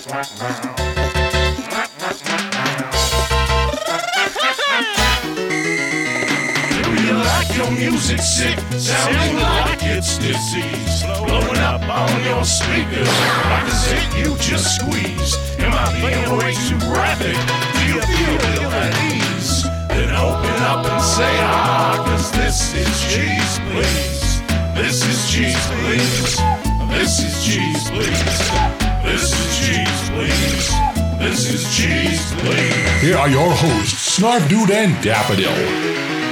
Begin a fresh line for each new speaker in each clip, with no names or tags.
Your music sick, sounding like it's disease, blowing up on your speakers like a zit you just squeezed. Am I being way too graphic? Do you feel ill at ease? Then open up and say cause this is cheese, please. This is cheese, please. This is cheese, please. This is cheese, please. This is cheese, please.
Here are your hosts, Snarf Dude and Daffodil.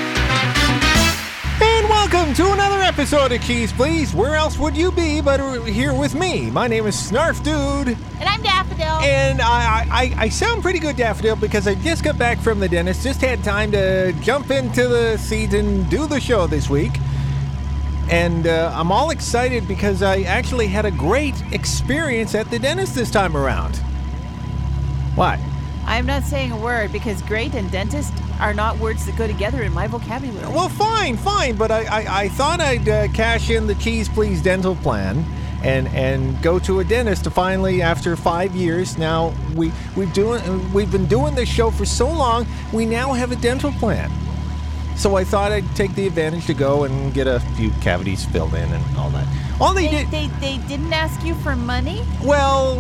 Welcome to another episode of Cheese Please. Where else would you be but here with me? My name is Snarf Dude.
And I'm Daffodil.
And I sound pretty good, Daffodil, because I just got back from the dentist. Just had time to jump into the seat and do the show this week. And I'm all excited because I actually had a great experience at the dentist this time around. What?
I'm not saying a word because great and dentist are not words that go together in my vocabulary.
Well, fine, but I thought I'd cash in the Cheese Please dental plan and go to a dentist to finally, after 5 years now, we've been doing this show for so long, we now have a dental plan. So I thought I'd take the advantage to go and get a few cavities filled in and all that.
They didn't ask you for money?
Well,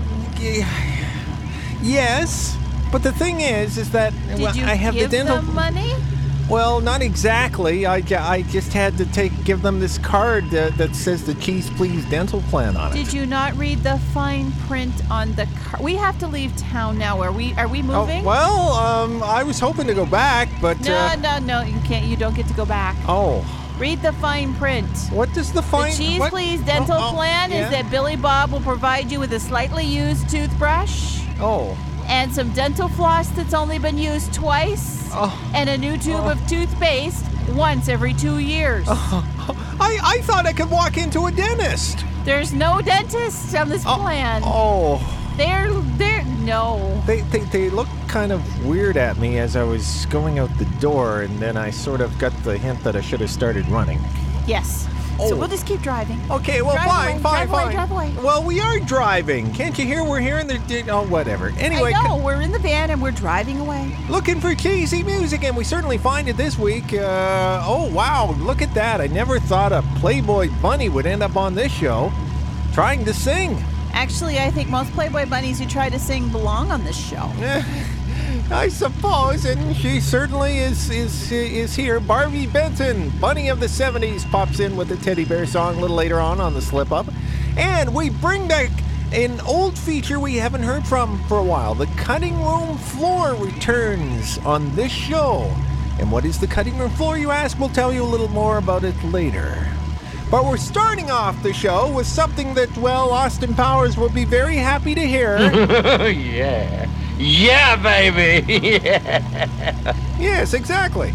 yes. But the thing is that I have the dental.
Did you give them money?
Well, not exactly. I just had to give them this card that says the Cheese Please dental plan on it.
Did you not read the fine print on the card? We have to leave town now. Are we moving?
I was hoping to go back, but
no, you can't. You don't get to go back.
Oh.
Read the fine print.
What does the fine?
The Cheese Please dental plan is that Billy Bob will provide you with a slightly used toothbrush.
Oh.
And some dental floss that's only been used twice. And a new tube of toothpaste once every 2 years.
I thought I could walk into a dentist.
There's no dentist on this plan. They're no.
They looked kind of weird at me as I was going out the door, and then I sort of got the hint that I should have started running.
Yes. So we'll just keep driving.
Okay, well, fine.
Drive away.
Well, we are driving. Can't you hear we're here in the... whatever. Anyway.
I know, we're in the van and we're driving away.
Looking for cheesy music, and we certainly find it this week. Wow, look at that. I never thought a Playboy bunny would end up on this show trying to sing.
Actually, I think most Playboy bunnies who try to sing belong on this show.
I suppose, and she certainly is here. Barbie Benton, bunny of the 70s, pops in with the teddy bear song a little later on the slip up. And we bring back an old feature we haven't heard from for a while. The cutting room floor returns on this show. And what is the cutting room floor, you ask? We'll tell you a little more about it later. But we're starting off the show with something that, Austin Powers will be very happy to hear.
Yeah. Yeah, baby! Yeah.
Yes, exactly.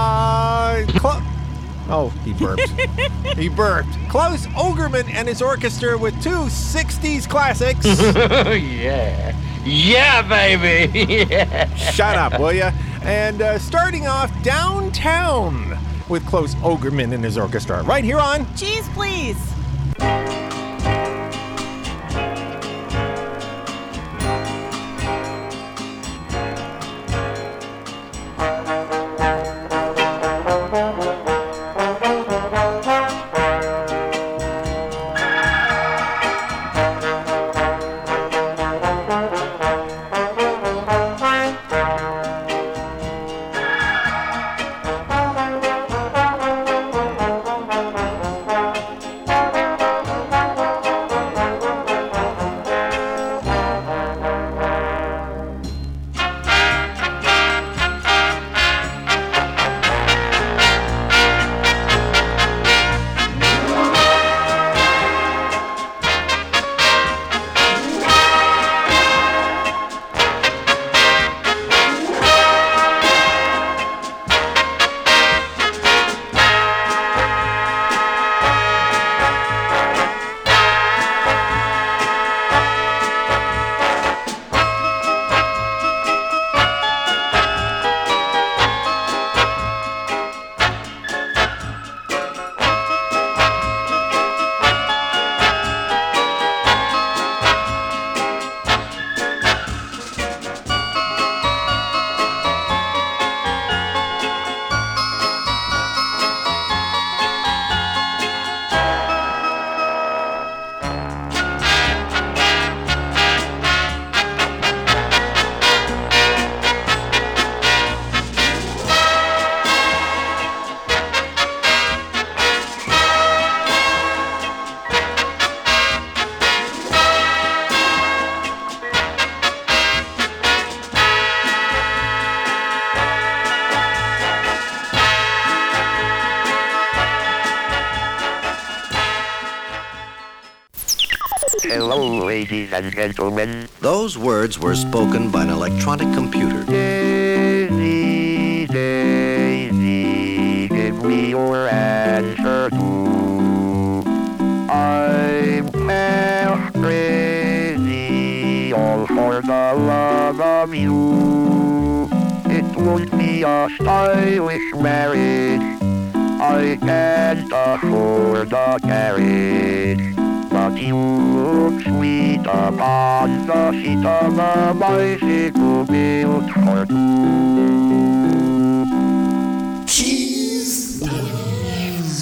He burped. He burped. Klaus Ogerman and his orchestra with two 60s classics.
Yeah. Yeah, baby! Yeah.
Shut up, will ya? And starting off Downtown with Klaus Ogerman and his orchestra. Right here on
Cheese Please!
ladies and gentlemen.
Those words were spoken by an electronic computer.
Daisy, Daisy, give me your answer too. I'm half crazy, all for the love of you. It won't be a stylish marriage. I can't afford a carriage. But you look sweet upon the seat of a bicycle built for two.
Cheese Whiz.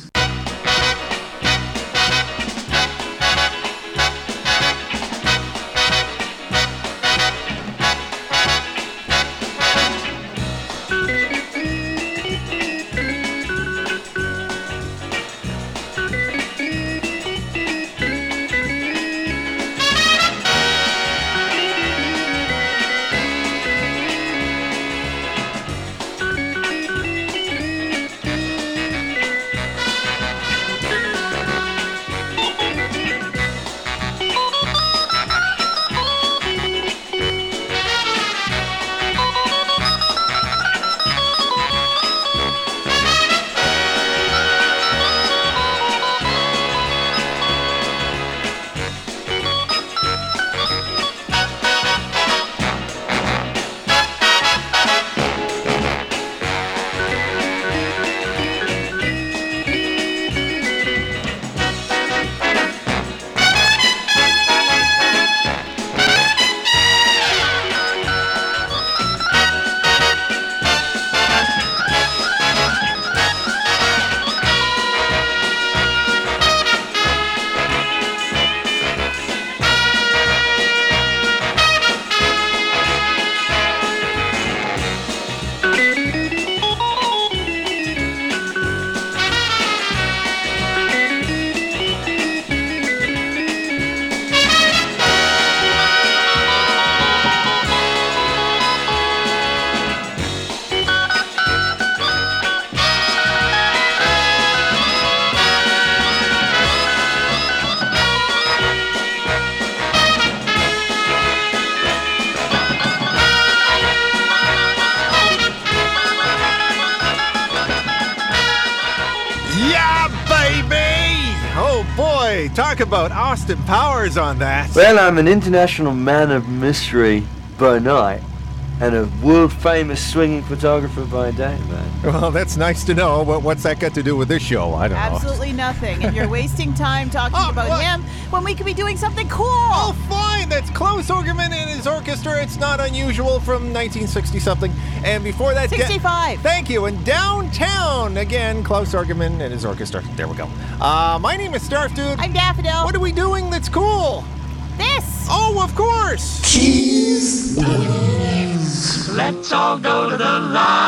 Talk about Austin Powers on that.
Well, I'm an international man of mystery by night and a world-famous swinging photographer by day, man.
Well, that's nice to know. What's that got to do with this show? I don't know.
Absolutely nothing. And you're wasting time talking about him when we could be doing something cool.
Oh, fine. That's Klaus Orgerman and his orchestra. It's not unusual from 1960-something. And before that...
65.
Thank you. And Downtown, again, Klaus Orgerman and his orchestra. There we go. My name is Starf Dude.
I'm Daffodil.
What are we doing that's cool?
This.
Oh, of course.
Cheese Whiz.
Let's all go to the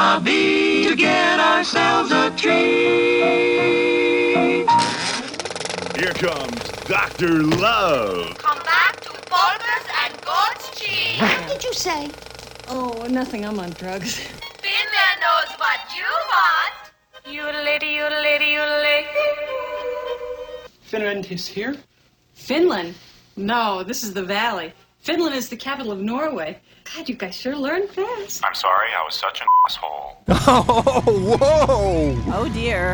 lobby to get ourselves a treat. Here comes Dr. Love.
Come back to Bulbous and Goat's Cheese.
What did you say? Oh, nothing. I'm on drugs.
Finland knows what you want. Yodelady, yodelady, yodelady.
Finland is here?
Finland? No, this is the valley. Finland is the capital of Norway. God, you guys sure learn fast.
I'm sorry, I was such an asshole.
Oh, whoa.
Oh, dear.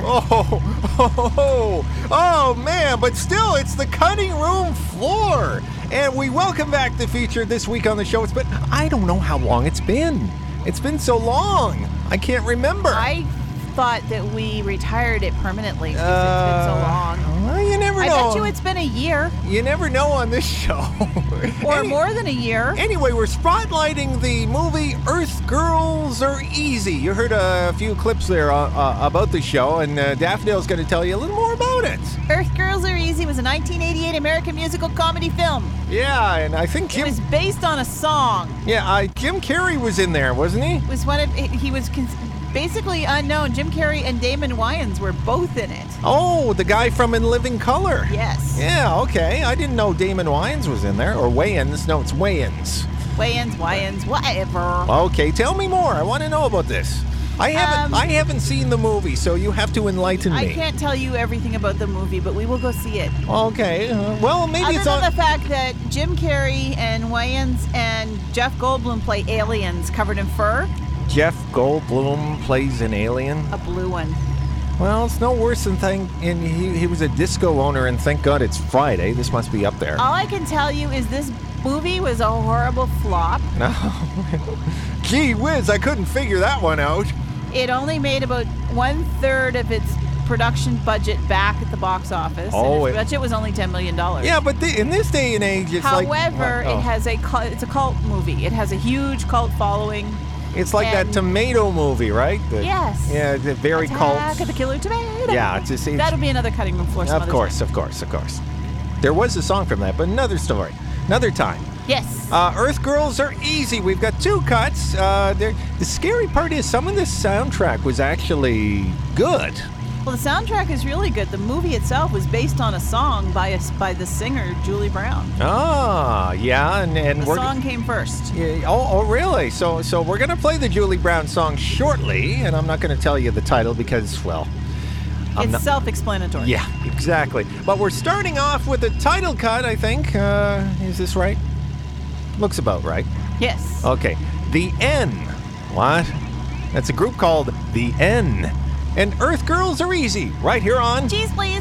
Oh, man, but still, it's the cutting room floor. And we welcome back the feature this week on the show. I don't know how long it's been. It's been so long. I can't remember.
I thought that we retired it permanently because it's been so long.
Well, you never know.
I bet you it's been a year.
You never know on this show.
Or more than a year.
Anyway, we're spotlighting the movie Earth Girls Are Easy. You heard a few clips there about the show, and Daffodil's going to tell you a little more about it.
Earth Girls Are Easy was a 1988 American musical comedy film.
Yeah, and I think
it was based on a song.
Yeah, Jim Carrey was in there, wasn't he?
It was he was basically unknown. Jim Carrey and Damon Wayans were both in it.
Oh, the guy from In Living Color.
Yes.
Yeah, okay. I didn't know Damon Wayans was in there. Or Wayans. No, it's Wayans.
Wayans, whatever.
Okay, tell me more. I want to know about this. I haven't seen the movie, so you have to enlighten me.
I can't tell you everything about the movie, but we will go see it.
Okay. Well, maybe
Other
it's
than
on.
the fact that Jim Carrey and Wayans and Jeff Goldblum play aliens covered in fur.
Jeff Goldblum plays an alien.
A blue one.
Well, it's no worse than and he was a disco owner, and thank God it's Friday. This must be up there.
All I can tell you is this movie was a horrible flop.
No. Gee whiz, I couldn't figure that one out.
It only made about 1/3 of its production budget back at the box office.
Oh,
and its budget was only $10 million.
Yeah, but in this day and age, it's
However,
like...
it's a cult movie. It has a huge cult following.
It's like that Tomato movie, right?
Yes.
Yeah, the very cult.
Attack of the Killer Tomato.
Yeah, that'll
be another cutting room floor.
Of course. There was a song from that, but another story, another time.
Yes.
Earth Girls are easy. We've got 2 cuts. The scary part is some of this soundtrack was actually good.
Well, the soundtrack is really good. The movie itself was based on a song by the singer Julie Brown.
Ah, yeah, and
the song came first.
Yeah, oh, really? So we're gonna play the Julie Brown song shortly, and I'm not gonna tell you the title because, well,
it's self-explanatory.
Yeah, exactly. But we're starting off with the title cut, I think. Is this right? Looks about right.
Yes.
Okay. The N. What? That's a group called The N. And Earth Girls are easy, right here on...
Cheese, please.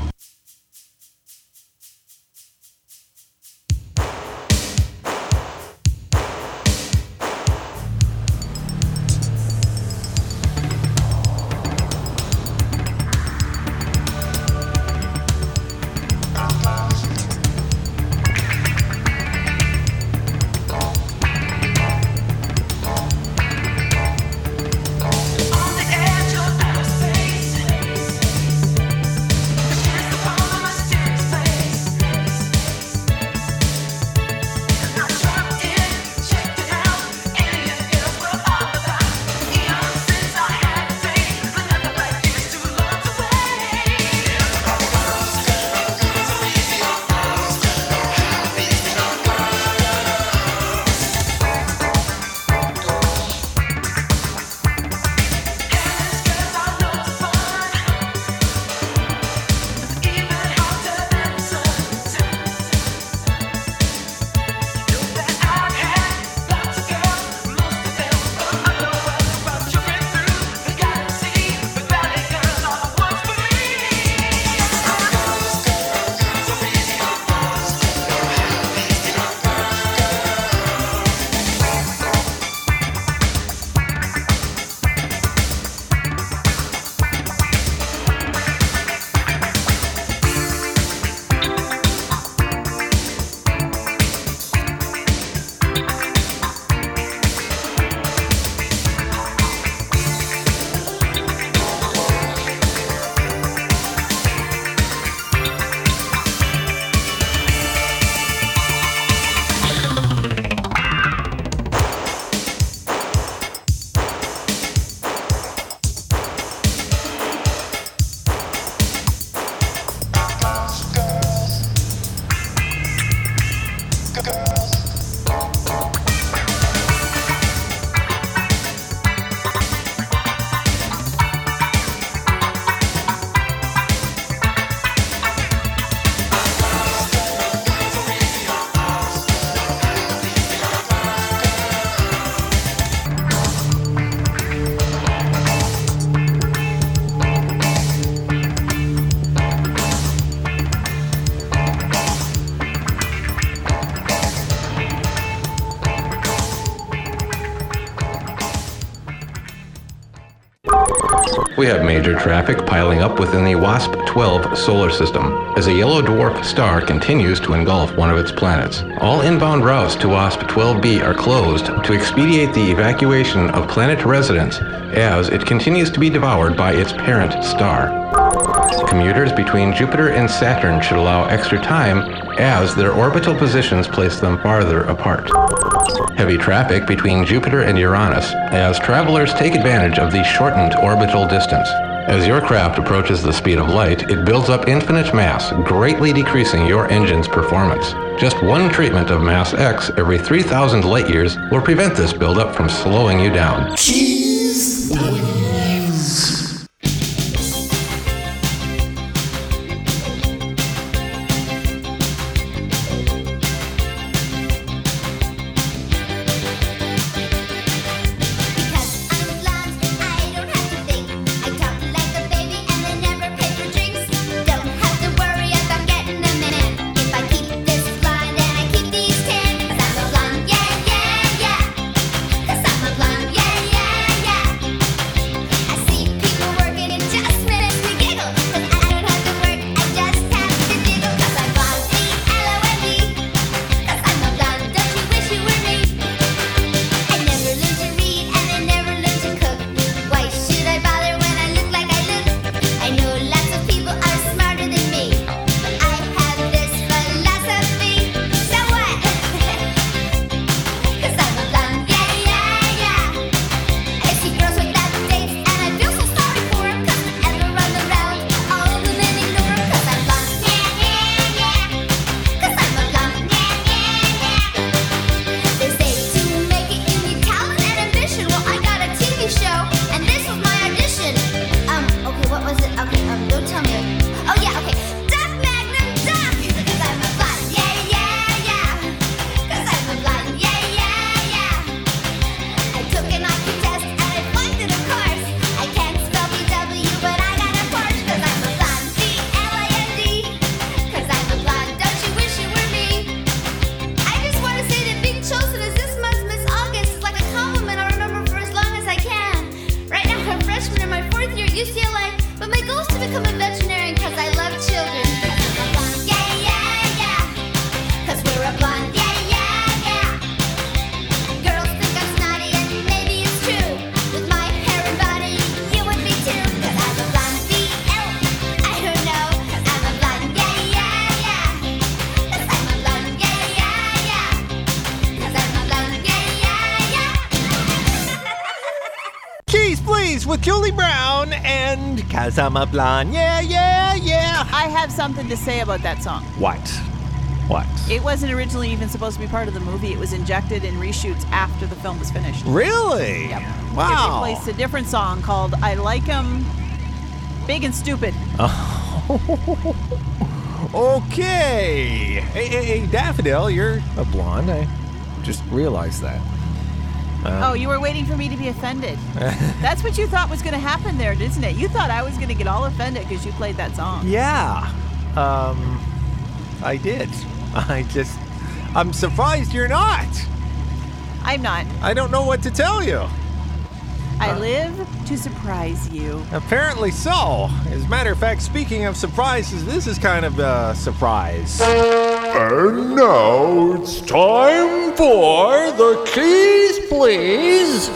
We have major traffic piling up within the WASP-12 solar system as a yellow dwarf star continues to engulf one of its planets. All inbound routes to WASP-12b are closed to expedite the evacuation of planet residents as it continues to be devoured by its parent star. Commuters between Jupiter and Saturn should allow extra time as their orbital positions place them farther apart. Heavy traffic between Jupiter and Uranus as travelers take advantage of the shortened orbital distance. As your craft approaches the speed of light, it builds up infinite mass, greatly decreasing your engine's performance. Just one treatment of mass X every 3,000 light years will prevent this buildup from slowing you down.
Cheese
With Julie Brown and 'Cause I'm a Blonde. Yeah, yeah, yeah.
I have something to say about that song.
What?
It wasn't originally even supposed to be part of the movie. It was injected in reshoots after the film was finished.
Really?
Yep.
Wow.
It replaced a different song called I Like 'Em Big and Stupid.
Okay. Hey, Daffodil, you're a blonde. I just realized that.
Oh, you were waiting for me to be offended. That's what you thought was going to happen there, isn't it? You thought I was going to get all offended because you played that song.
Yeah. I did. I'm surprised you're not.
I'm not.
I don't know what to tell you.
I live to surprise you.
Apparently so. As a matter of fact, speaking of surprises, this is kind of a surprise.
And now it's time for the Keys Please.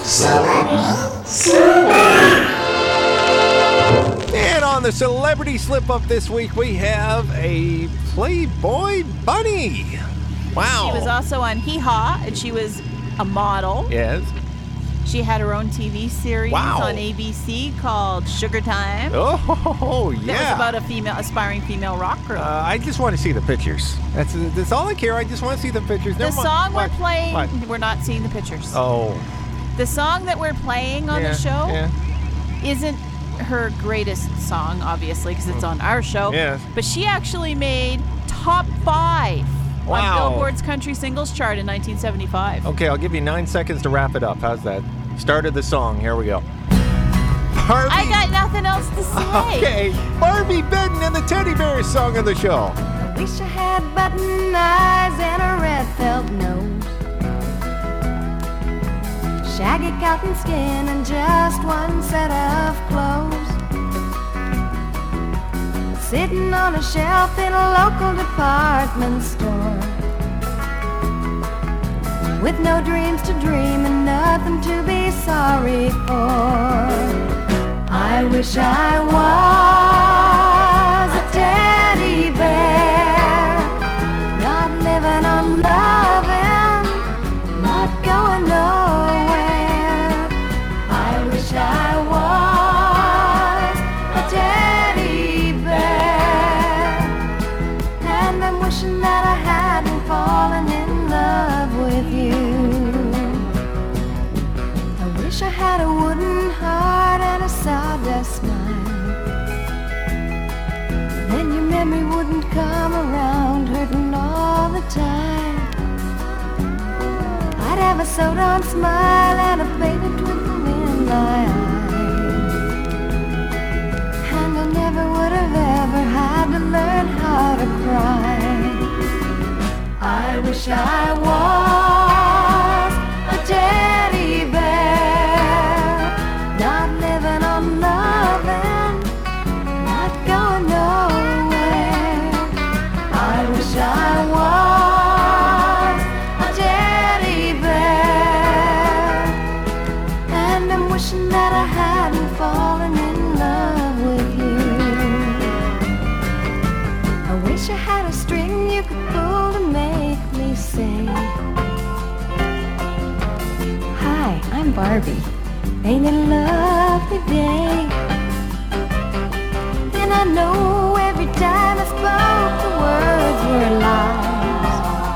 And on the celebrity slip-up this week, we have a Playboy bunny. Wow.
She was also on Hee Haw, and she was a model.
Yes.
She had her own TV series on ABC called Sugar Time.
Oh, yeah.
That was about a aspiring female rock girl.
I just want to see the pictures. That's all I care. I just want to see the pictures.
The song we're playing, we're not seeing the pictures.
Oh.
The song that we're playing on the show isn't her greatest song, obviously, because it's on our show.
Yes.
But she actually made top 5 on Billboard's country singles chart in 1975.
Okay, I'll give you 9 seconds to wrap it up. How's that? Started the song. Here we go. Barbie.
I got nothing else to say.
Okay, Barbie Benton and the Teddy Bears song of the show.
I wish I had button eyes and a red felt nose, shaggy cotton skin and just one set of clothes, sitting on a shelf in a local department store, with no dreams to dream and nothing to be sorry for. I wish I was a teddy bear, not living on loving, not going nowhere. I wish I was a teddy bear, and I'm wishing that I hadn't fallen in love with you. I wish I had a wooden heart have a sewed-on smile and a baby twinkle in my eyes. And I never would have ever had to learn how to cry. I wish I was a teddy bear, not living on loving, not going nowhere. I wish I was a teddy bear, and I'm wishing that I hadn't fallen in love with you. I wish I had a string you could pull to make me sing. Hi, I'm Barbie. Ain't it a lovely day? And I know every time I spoke the words were lies,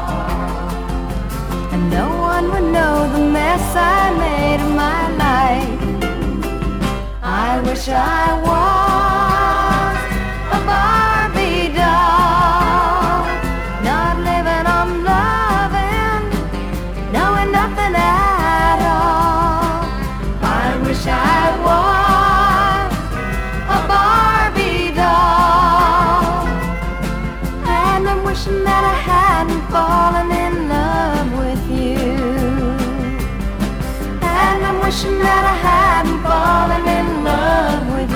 and no one would know the mess I made of my life. I wish I was a Barbie doll, not living on loving, knowing nothing at all. I wish I was a Barbie doll, and I'm wishing that I hadn't fallen in love with you. And I'm wishing that I hadn't fallen in love with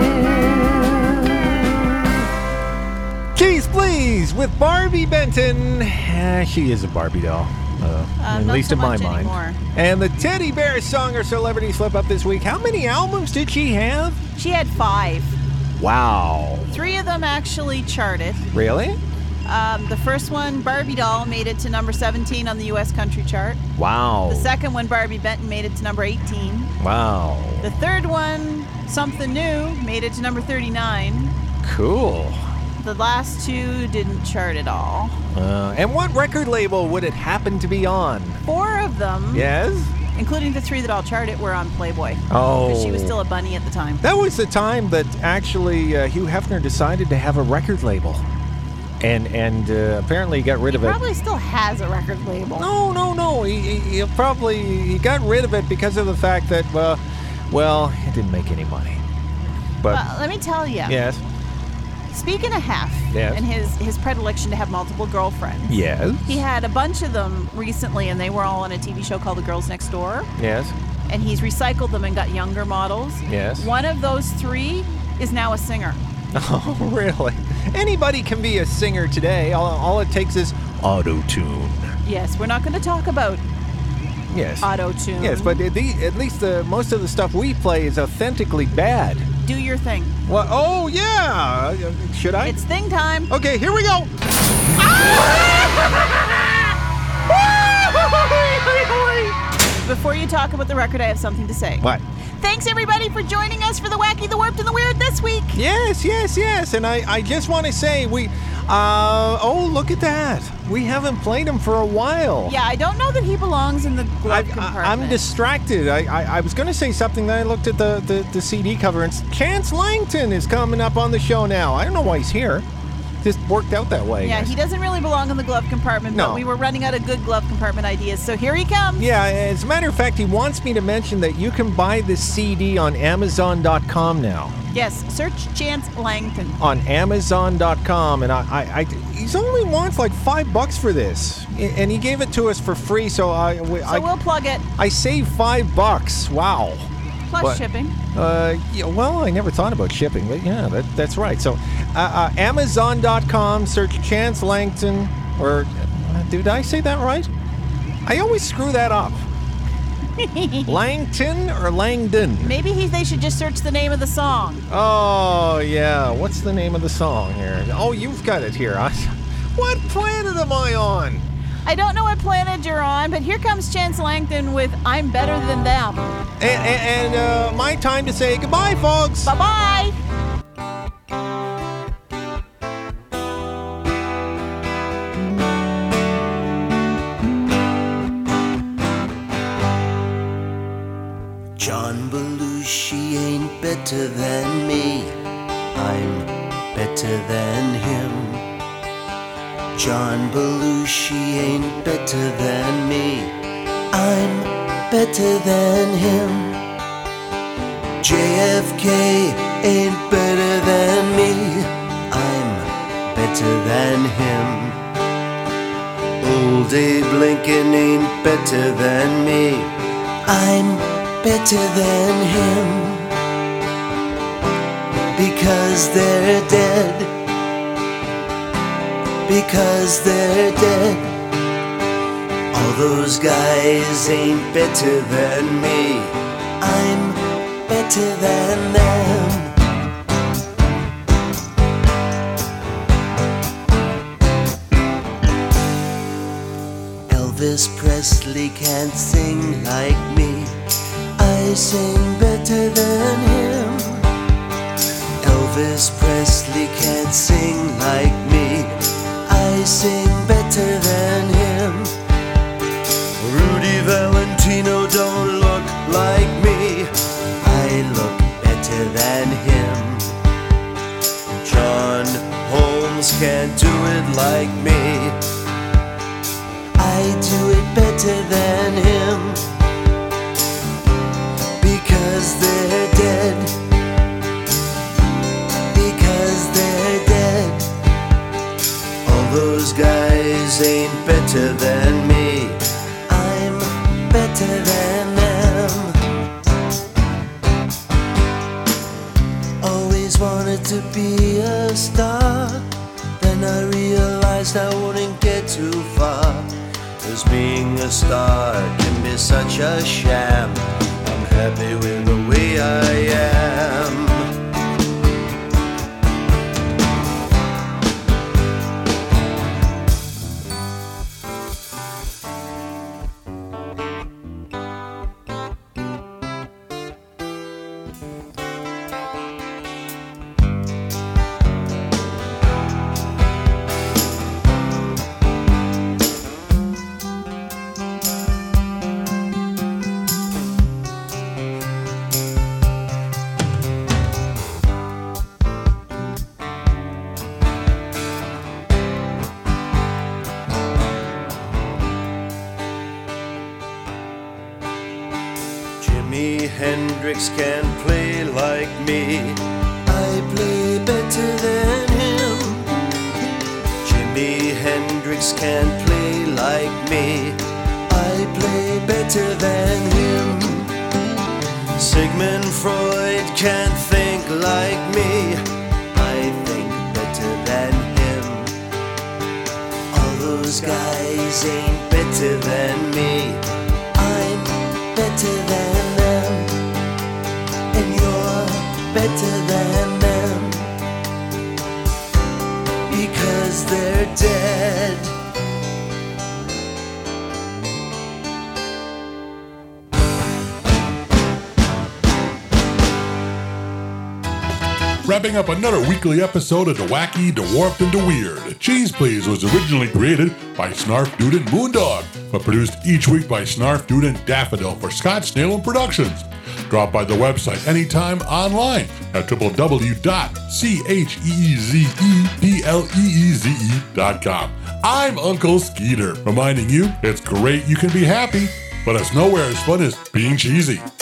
you.
Keys Please with Barbie Benton. She is a Barbie doll. At least in my mind.
Anymore.
And the Teddy Bear Song or Celebrity Slip Up this week. How many albums did she have?
She had 5.
Wow.
3 of them actually charted.
Really?
The first one, Barbie Doll, made it to number 17 on the U.S. country chart.
Wow.
The second one, Barbie Benton, made it to number 18.
Wow.
The third one, Something New, made it to number 39.
Cool.
The last 2 didn't chart at all.
And what record label would it happen to be on?
4 of them,
Yes?
including the 3 that all charted, were on Playboy.
Oh.
Because she was still a bunny at the time.
That was the time that actually Hugh Hefner decided to have a record label. And apparently he got rid of it.
Probably still has a record label.
No. He got rid of it because of the fact that, well, it didn't make any money. But
Let me tell you.
yes.
Speaking of Hef
Yes.
and his predilection to have multiple girlfriends.
Yes.
He had a bunch of them recently, and they were all on a TV show called The Girls Next Door.
Yes.
And he's recycled them and got younger models.
Yes.
One of those 3 is now a singer.
Oh, really? Anybody can be a singer today. All it takes is auto-tune.
Yes, we're not going to talk about
Yes.
auto-tune.
Yes, but at least most of the stuff we play is authentically bad.
Do your thing.
Well, oh, yeah. Should I?
It's thing time.
Okay, here we go.
Before you talk about the record, I have something to say.
What?
Thanks, everybody, for joining us for the Wacky, the Warped, and the Weird this week.
Yes. And I just want to say look at that. We haven't played him for a while.
Yeah, I don't know that he belongs in the glove compartment.
I'm distracted. I was going to say something, then I looked at the CD cover, and Chance Langton is coming up on the show now. I don't know why he's here. Just worked out that way.
Yeah, he doesn't really belong in the glove compartment,
No.
but we were running out of good glove compartment ideas, so here he comes.
Yeah, as a matter of fact, he wants me to mention that you can buy this CD on Amazon.com now.
Yes, search Chance Langton.
On Amazon.com, and he's only wants like $5 for this, and he gave it to us for free. So
we'll plug it.
I saved $5. Wow.
Plus shipping.
Yeah, well, I never thought about shipping, but yeah, that's right. So Amazon.com, search Chance Langton, or did I say that right? I always screw that up. Langton or Langdon?
Maybe they should just search the name of the song.
Oh, yeah. What's the name of the song here? Oh, you've got it here. What planet am I on?
I don't know what planet you're on, but here comes Chance Langton with I'm Better Than Them.
And my time to say goodbye, folks.
Bye-bye.
John Belushi ain't better than me. I'm better than him. John Belushi ain't better than me. I'm better than him. JFK ain't better than me. I'm better than him. Old Abe Lincoln ain't better than me. I'm better than him. Because they're dead. Because they're dead. All those guys ain't better than me. I'm better than them. Elvis Presley can't sing like me. I sing better than him. Elvis Presley can't sing like me. I sing better than him. Rudy Valentino don't look like me. I look better than him. John Holmes can't do it like me. I do it better than him. Because they're dead. Because they're dead. All those guys ain't better than me. I'm better than them. Always wanted to be a star. Then I realized I wouldn't get too far. 'Cause being a star can be such a sham. I'm happy with the way I am. Jimi Hendrix can't play like me. I play better than him. Jimi Hendrix can't play like me. I play better than him. Sigmund Freud can't think like me. I think better than him. All those guys ain't better than me. I'm better than them. And you're better than them. Because they're dead.
Wrapping up another weekly episode of The Wacky, The Warped, and The Weird. Cheese Please was originally created by Snarf Dude and Moondog, but produced each week by Snarf Dude and Daffodil for Scott Snalen Productions. Drop by the website anytime online at www.cheezepleeze.com. I'm Uncle Skeeter, reminding you it's great you can be happy, but it's nowhere as fun as being cheesy.